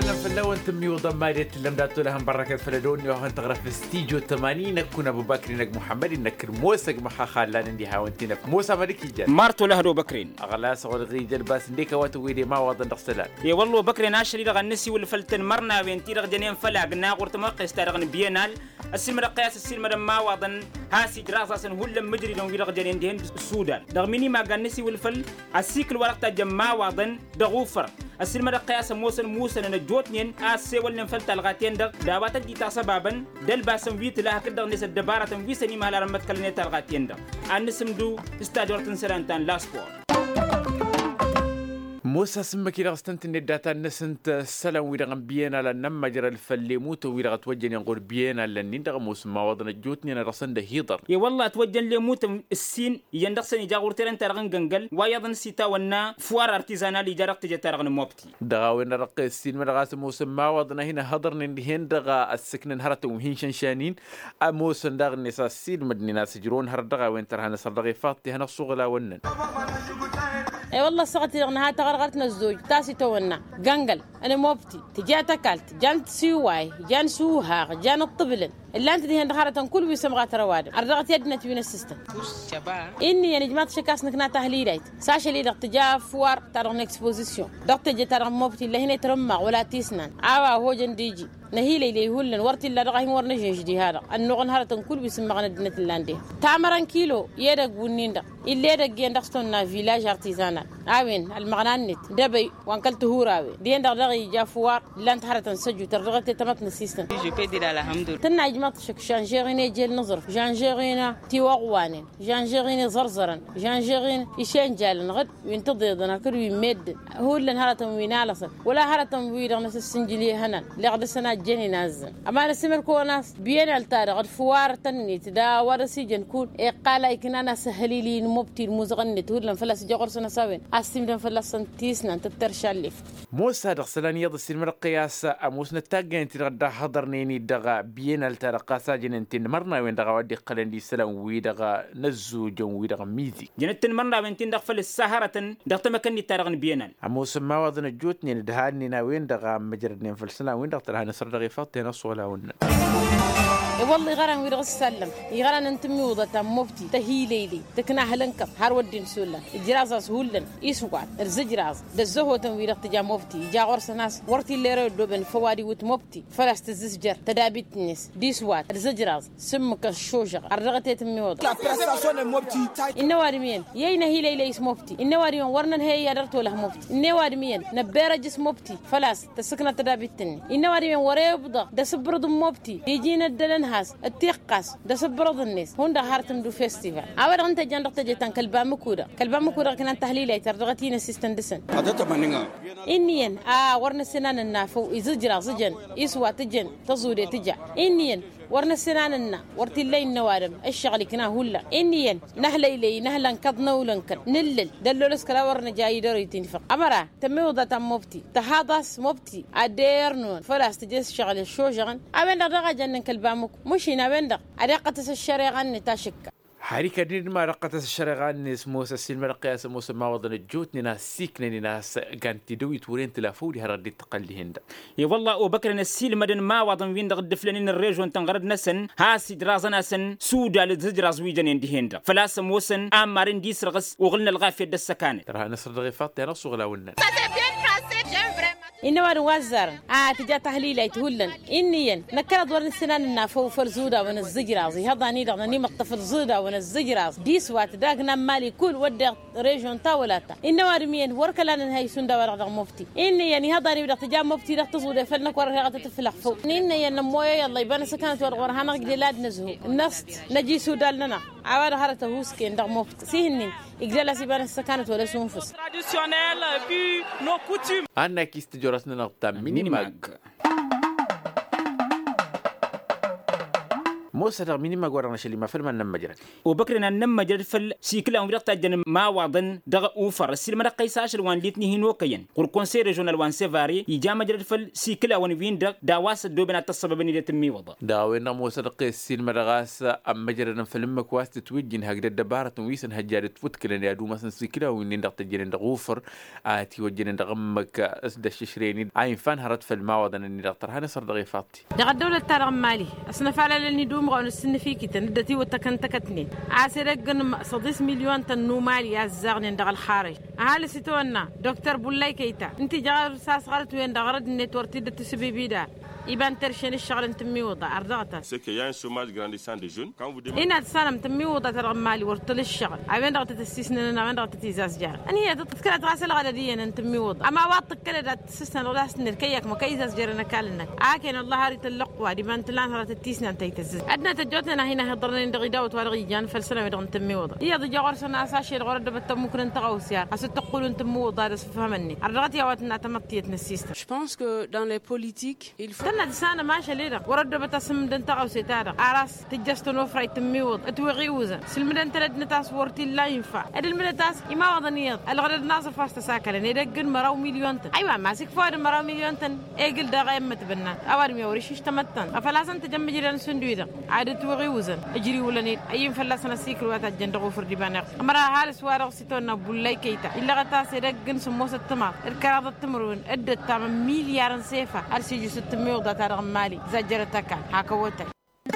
لهم فلو انتم يوضم ماريت لم داتو لهم بركة فلدوني وهن تغرف في استيجو 80 نكون ابو بكر نك محمد نك موسى محا خالان ندي هاونتنا موسى مالك جد مارتو لهرو بكرين اغلاس غرغي جلباس نديك واتويدي ما وضن دخسلان يا والله بكري ناشري رغ النسي والفلتن مرنا بنتي رغ جنين فلا قلنا قرت مرقس تارغن بينال السلم قياس السلم ما وضن هاسي دراسة هول مجري لو يرغ جنين دهن السودان رغ مني ما قنسي والفل السيكل ورقة جما وضن دغوفر السلم قياس موسى نجوتنين اسي ولن فلت الغاتين دابات دي سببا دل باسم فيت لها كدغ نس الدبارة في سني ما لرمت كلنيت الغاتين النسم دو استاجورتن سرانتان لاسبور موسى سمك إذا استنت إن الداتا نسنت سلام ويرغم بينا لنما مجرى الفليموت ويرغ توجن ينقر بينا لأن ندغ موسى ما وضن الجوتني أنا رسن ده هيضر يا والله توجن ليموت السين يندخسن يجاور ترن ترغن جنجل ويضن سيتا ونا فوار ارتيزانال يجرق تجي ترغن موبتي دغاوين رق السين من رغاس موسى ما وضن هنا هضر نهين دغا السكن هرت وهين شنشانين موسى دغ نسا السين مدني ناس يجرون هر دغاوين ترهنا صدقي فاطي هنا الصغلا ونن اي والله صغتي رغنها تغرغرتنا الزوج تاسي تونا جنجل انا موبتي تجات اكلت جانت سيواي جان سوها جان الطبلن اللي انت دي هندخارة كل بيسمغات رواد ارغت يدنا تبين السيستم اني يعني جماعه شكاس نكنا تهليلات ساشا لي دق تجا فوار ترغن اكسبوزيسيون دكتور جي ترغن موبتي اللي هنا ترمى ولا تيسنان هو جنديجي نهيلي لي هولن ورتي لا رغي ورنا جدي هذا النغن هرتن كل بيسمغنا دنت اللاندي تامران كيلو يدق بنيندا اللي يدق يندخستنا فيلاج ارتيزانال اوين المغنانت دبي وانكلت هوراوي دي دغدغي جا فوار لانت هرتن سجو ترغت تمتنا السيستم جو بيدي الحمد لله تنا جماعه شك جانجيرين جيل نظر جانجيرين تيوغوانين جانجيرين زرزرن جانجيرين يشين جال غد وينتضيضنا كل يمد هولن هرتن وينالص ولا هرتن ويدغنس السنجلي هنا لغد السنه جني نازل اما نسمر كوناس بين التاريخ الفوار تني تدا ورسي جنكون قال يكن انا سهلي لي مبتي المزغني تقول فلس جغر سنه سوين اسيم فلس تيسنا تترشلف موسى دغسلان يض السلم القياس اموس نتاج انت ردا حضرني دغا بين التاريخ ساجن انت مرنا وين دغا ودي قلن دي سلام وي دغا نزو جون وي دغا ميزي جنت مرنا وين دغ فل السهره دغت مكني تاريخ بينال اموس ما وضن جوتني دهاني وين دغا مجردين فلسلا وين دغ رغي فاطي نص ولا ون والله غران ويرغس سلم يغران انت ميوضه مفتي تهيليلي تكنا هلنكب هار ودين سولا الجراسه سهولن يسوقات الزجراز دزهو تنوير تجا مفتي جا غرس ناس ورتي ليرو دوبن فوادي وت مفتي فلاس تزجر تدابيت نس ديسوات الزجراز سمك الشوشق الرغتي تميوضه لا بريستاسيون مفتي النوار مين يينا هيليلي اسم مفتي النوار يوم ورنن هي يدرتو له مفتي النوار مين نبيره جس مفتي فلاس تسكنا تدابيت النوار مين وريبضه دسبرد مفتي يجينا الدلن هاس التيقاس ده سبرض الناس هون ده هارتم دو فيستيفال أول أنت جندق تجتن كلبا مكورة كنا تحليل ترغتين السيستم دسن هذا تمانينها إنيا ورنا سنان النافو يزجرا زجن يسوى تجن تزودي تجا إنيا ورنا سناننا ورتي الليل نوارم الشغل كنا هلا إنيا نهلي نهلا كضنا ولنكر نلل دلو لسكلا ورنا جاي دوريتين فق أمرا تموضة مبتي تهاضس مبتي أديرنون فلاس تجس شغل الشو شغل أبين رغا جنن كلبامك مش هنا بندق أدقة الشريعة نتاشك حريكة دين ما رقت الشرغان ناس موسى السلم القياس موسى ما وضن الجوت ناس سيكن ناس كانت دوي تورين تلافولي هردي تقلي هند يا والله وبكرنا السيل مدن ما وضن وين دغد فلانين الريجون تنغرد نسن هاسي درازنا سن سودا لزجراز ويجن اندي هند فلاس موسن امارين ديس رغس وغلنا الغافيه دسكانه ترى نصر دغيفات يا نص ولا ولنا إنما نوزر تجا تحليل تهولن إنيا نكرد ورن السنان النافو فرزودا ون الزجراز هذا نيدا نيم الطفل زودا ون الزجراز ديسوات داغنا مالي كل ود ريجون تاولاتا إنما رمين وركلان هاي سندا ورغ مفتي إنيا هذا نيدا تجا مفتي رح تزود فلنك ورغ تتفلح فوق إنيا نمويا يلا يبان سكانت ورغ هنق جلاد نزهو النص نجي سودال لنا عواد هرته هوسكين دغ مفت سيهنين إجلال سيبان السكانت ولا سونفس أنا كيست جورسنا نقطة ميني ماج موسى دغ ميني ما غورنا شلي ما فيلم نم مجرد وبكرنا نم مجرد فل سيكلا ومرقتا جن ما وضن دغ اوفر السلمة قيساش الوان ليتني هنو كين قر كونسي ريجونال وان سيفاري يجا مجرد فل سيكلا وان فين دغ داواس دوبنا تصب بني تمي وضا داوينا موسى دقي السلمة دغاس ام مجرد فيلم كواس تتوجين هكذا دبارة ويسن هجار تفوتكل يا دو مثلا سيكلا وين دغ تجين دغ اوفر اتي وجين دغ امك اسد الششريني عين فان هرت في الماوضن اني دغ ترهاني صار دغ فاطي دغ الدولة ترى مالي اصلا فعلا لاني دوم غون السن فيك تندتي وتكنتكتني عاسرقن صديس مليون تنو مالي ازغني دغ الخارج اهل سيتونا دكتور بولاي كيتا انت جار ساس غلط وين دغرد النتورتي دتسبي بيدا يبان ترشين الشغل انت ميوضة عرضغتها c'est qu'il y a un chômage grandissant des jeunes quand vous demandez إن السنة تميوضة ترى مالي ورتل الشغل عوين ضغط تستثنى عوين ضغط تيزاز جار أني هي تذكر غاسل غدديا أنت ميوضة أما واطق كذا تستثنى ولا سنر كيك ما كيزاز جار نكالنك عاكن الله هاري تلقوا دي بان تلان هرت التيسنا أنت يتزز أدنى تجوتنا هنا هضرنا ندغيدا وتوارغي جان فالسنة يدغن تميوضة هي ضجا غرسنا أساشي الغرد بتم ممكن أنت غوسيار أسد تقولوا أنت ميوضة بس فهمني عرضت يا واتنا تمطيت نسيست. Je pense que dans les politiques il faut تنا تسانا ماشي ليرا ورد بتسم دنت غوسيتارا عراس تجستنو فراي تميوض اتوغي وزن سلمدن تلد نتاس ورتي لا ينفع ادل ملتاس يما وضنيات الغرد ناصر فاست ساكلن يدقن مراو مليون تن ايوه ماسك فور مراو مليون تن ايقل دا غيمت بنا اوارمي وريش تمتن افلاسن تجمج لنا سندويدا عاد توغي وزن اجري ولني اي فلاسن سيكل واتا جندغو فردي بانق امرا حال سوار سيتونا بولاي كيتا الا غتاس يدقن سموس التمار الكراد التمرون ادت تام مليار سيفا ارسيجو 600 داتار مالي زجرتك هاكوتك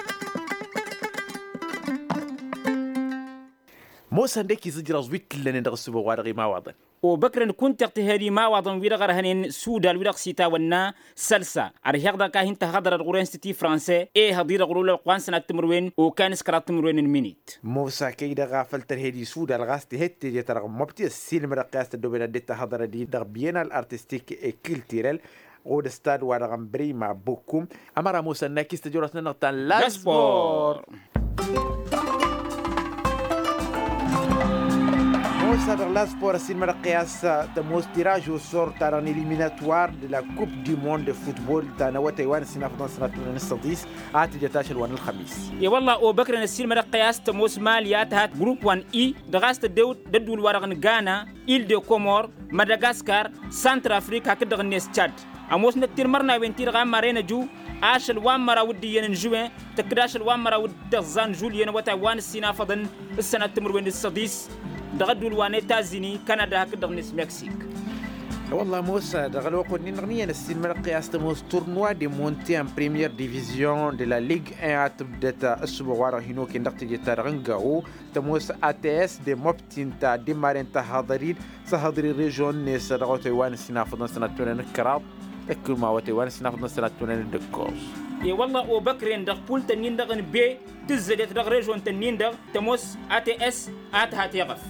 موسى ديكي زجر زويت لنا ندغس بوارغي ما وضن وبكرن كنت تهدي ما وضن ويرغر هنين سودا الويرغ سيتا ونا سلسا أرهيغدا كاهن تهدر الغورين ستي فرنسي إيه هدير غرولة قوان سنة تمروين وكان سكرات تمروين المينيت موسى كيدا غافل ترهدي سودا الغاستي هتي جترغ مبتي السيلم رقاست الدوبنا ديتا هدر دي دغبينا الارتستيك كيلتيرال غود ستاد وارغم بريما بوكم أمرا موسى ناكيس تجورتنا نغتان لاسبور موسى لاسبور السينما القياس تموس تيراج وصور تاران إليميناتوار de la Coupe du Monde de football تانا تايوان السنة في سنة 2019 آتي جتاش الوان الخميس يا والله وبكرن السينما القياس تموس ماليات هات جروب 1 إي دغاست الدود ددول وارغن غانا إيل دي كومور مدغاسكار سانتر أفريقيا كدغنيس تشاد أموس نكتير مرنا وينتير غام مارينا جو عاش الوان مرا ودي ينجوين تكداش الوان مرا ودغزان جوليان وتايوان السنة فضن السنة تمروين السادس دغدول وان تازيني كندا كدغنيس مكسيك والله موسى دغلو قلني نغنية السينما القياس تموس تورنوا دي مونتي ان بريمير ديفيزيون دي لا ليغ 1 تبدأ السبوع ورا هينو كي ندقتي جتا رنغاو تموس ATS دي موبتين تا دي مارين تا حاضرين سهضري ريجون نيس دغو تايوان السنة فضن سنة تونين الكراب تكل ما وتايوان السنة فضن سنة تونين الدكوز اي والله وبكرين دغ بول تنين دغن بي تزدت دغ ريجون تنين دغ تموس ATS هاتيغف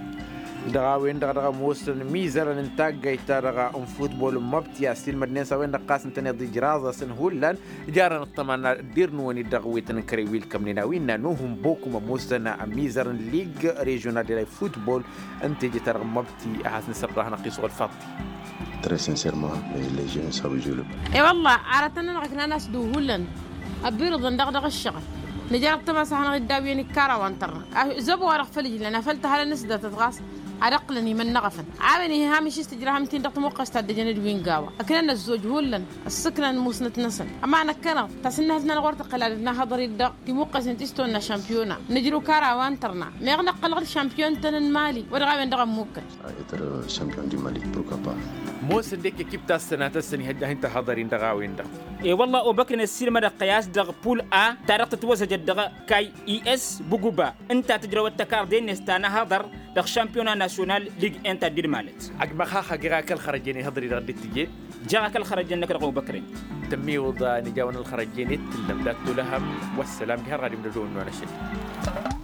دغاوين دغا موسن ميزر ننتاج جيتارغا ام فوتبول مبتيا ستيل مدنين سوين دقاس نتني ضي جرازا سن هولان جارنا طمنا ديرنوني دغويتن كريويل كمنينا وينا نوهم بوكم موسن ميزر ليغ ريجونال دي فوتبول انت جيتارغ مبتي حسن سبرانا قيسو الفاطي très sincèrement les jeunes savent jouer le ballon. اي والله عرفتنا نغكنا ناس دو هولن ابيرض دغدغ الشغل نجرب تمسح انا غداويني كارا وانترنا زبو ورق فلج لنا فلت هلا نسدة تتغاص عرقلني من نغفن عامني هامش استجرا همتين دقت موقع استاد جند وينغاوا اكلنا الزوج هولن السكنه موسنت نسن اما انا كنا تسنه لنا غورت قلالنا هضر الدق في موقع سنتستونا شامبيونا نجرو كارا وانترنا ما يغنى قلغ الشامبيون تن مالي ورغا وين دغ موكل être champion du Mali pourquoi pas. موسن ديك كيب تاع السنة تسني هدا انت حاضرين دغاوين دغ اي والله وبكرن السينما دغ قياس دغ بول ا تاريخ تتوزج دغ كاي اي اس بوغوبا انت تجرو التكار دين نستانا هضر دغ شامبيونا ناسيونال ليغ انت دير مالت اقما خاخا غيراك الخرجيني هضري دغ ديتيجي جاك الخرجين نكر بكرين تمي وضا نجاون الخرجيني تلم لا تلهم والسلام بها غادي ندوزو وانا شي